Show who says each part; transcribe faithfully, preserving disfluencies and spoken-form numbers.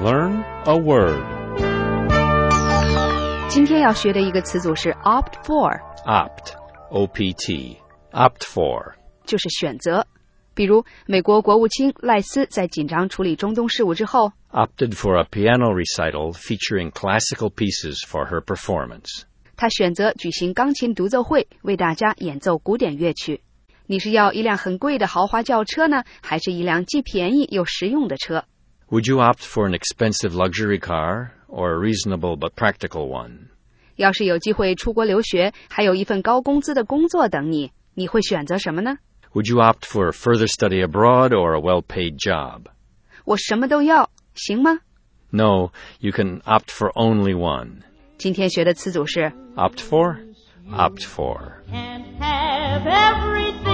Speaker 1: Learn a word.
Speaker 2: 今天要学的一个词组是 opt for.
Speaker 1: Opt, O P T, opt for.
Speaker 2: 就是选择。比如美国国务卿赖斯在紧张处理中东事务之后
Speaker 1: opted for a piano recital featuring classical pieces for her performance.
Speaker 2: 他选择举行钢琴独奏会，为大家演奏古典乐曲。你是要一辆很贵的豪华轿车呢，还是一辆既便宜又实用的车？
Speaker 1: Would you opt for an expensive luxury car or a reasonable but practical one?
Speaker 2: 要是有机会出国留学，还有一份高工资的工作等你，你会选择什么呢？
Speaker 1: Would you opt for further study abroad or a well-paid job?
Speaker 2: 我什么都要，行吗？
Speaker 1: No, you can opt for only one.
Speaker 2: 今天学的词组是
Speaker 1: Opt for? Opt for.
Speaker 3: Can't have everything